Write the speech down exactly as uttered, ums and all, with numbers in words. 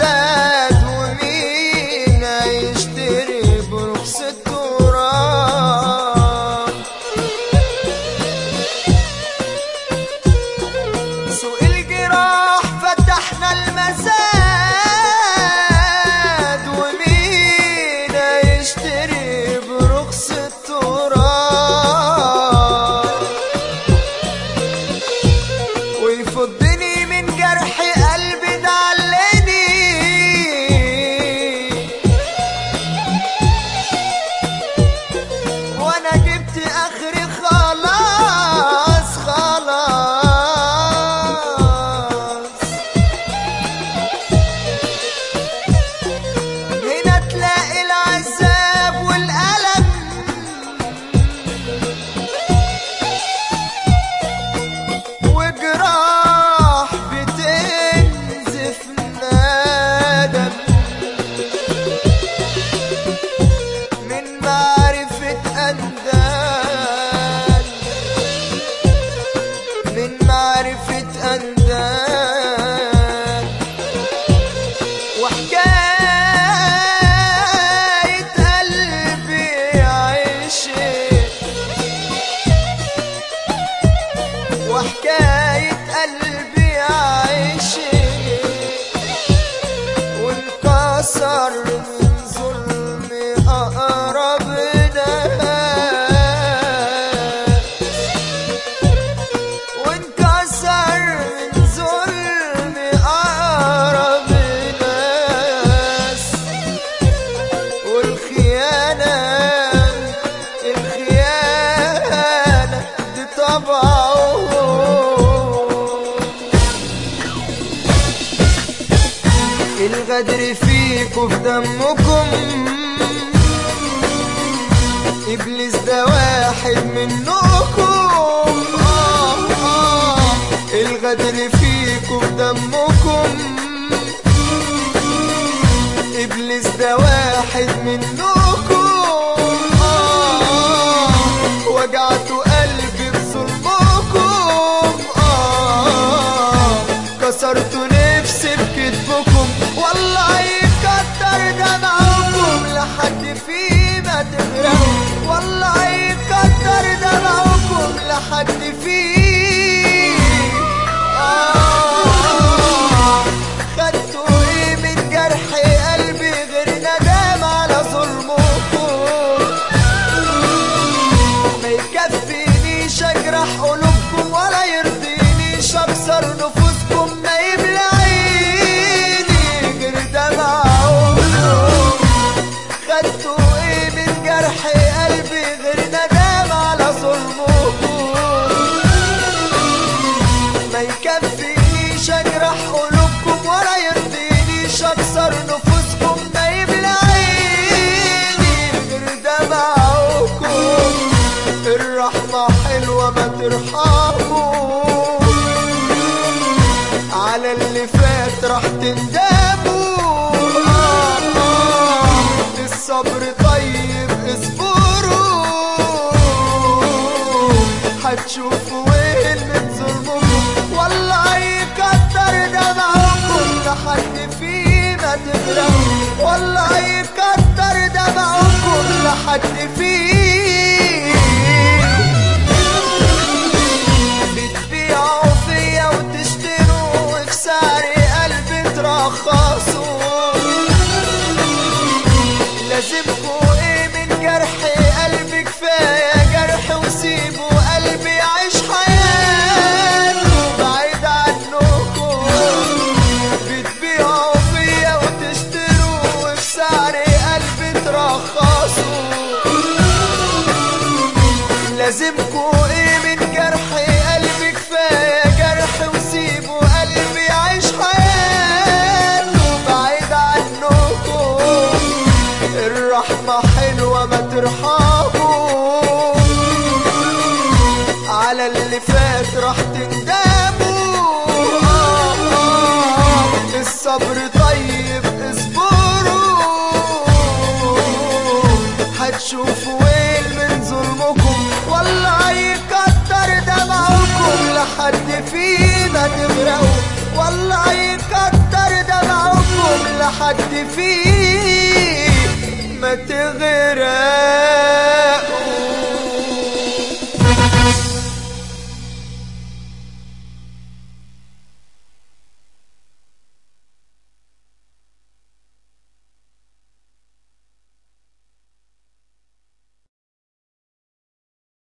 زاد ومين هيشتري برخص التراب؟ سوق الجراح فتحنا المزاد ومين هيشتري برخص التراب؟ ويفضني من جرح قلبي دعلني وانا جبت اخري خلاص خلاص. هنا تلاقي العذاب والألم وجراح بتنزف ندم من معرفة أندال من معرفة أندال. وحكاية قلبي عشق وحكاية قلبي عشق وانكسر من ظلم أقرب ناس وانكسر من ظلم أقرب ناس. والخيانة الخيانة دي طبعه الغدر فيكوا في دمكم. إبليس ده واحد منكم. آه آه الغدر فيكوا في دمكم. إبليس ده واحد منكم. آه وجعتوا قلبي بظلمكم. آه كسرتوا نفسي بكتفكم. والله يكتر دمعكم لحد فيه ما تغرقوا. والله يكتر دمعكم لحد فيه. آه خدتوا ايه من جرح قلبي غير ندم على ظلمكم؟ ما يكفينيش اجرح قلوبكم ولا يرضينيش اكسر نفوسكم. ما يبلع خدتوا ايه من جرح قلبي غير ندم على ظلمكم؟ ما يكفينيش اجرح قلوبكم ولا يرضينيش اكسر نفوسكم. ما يبلع عيني غير دمعكم. الرحمة حلوة ما ترحموا على اللي فات راح تندموا. الصبر طيب اصبروا هتشوفوا وين من ظلمكم. والله يكتر دمعكم لحد فيه ما تغرقوا. والله يكتر دمعكم لحد فيه. بتبيعوا فيا وتشتروا في سعر قلبي ترخصوا. لازمكوا ايه من جرح قلبي؟ كفاية جرح وسيبوا قلبي يعيش حياته بعيد عنكم. بتبيعوا فيا وتشتروا في سعر قلبي ترخصوا. لازمكوا ايه من جرح قلبي؟ كفاية جرح وسيبوا قلبي يعيش حياته بعيد عنكم. الرحمة حلوة ما ترحموا على اللي فات راح تندموا. آه آه الصبر طيب اصبروا هتشوفوا وين من ظلمكم. والله يكتر دمعكم لحد فيه ما تغرقوا. والله يكتر دمعكم لحد فيه ما تغرق.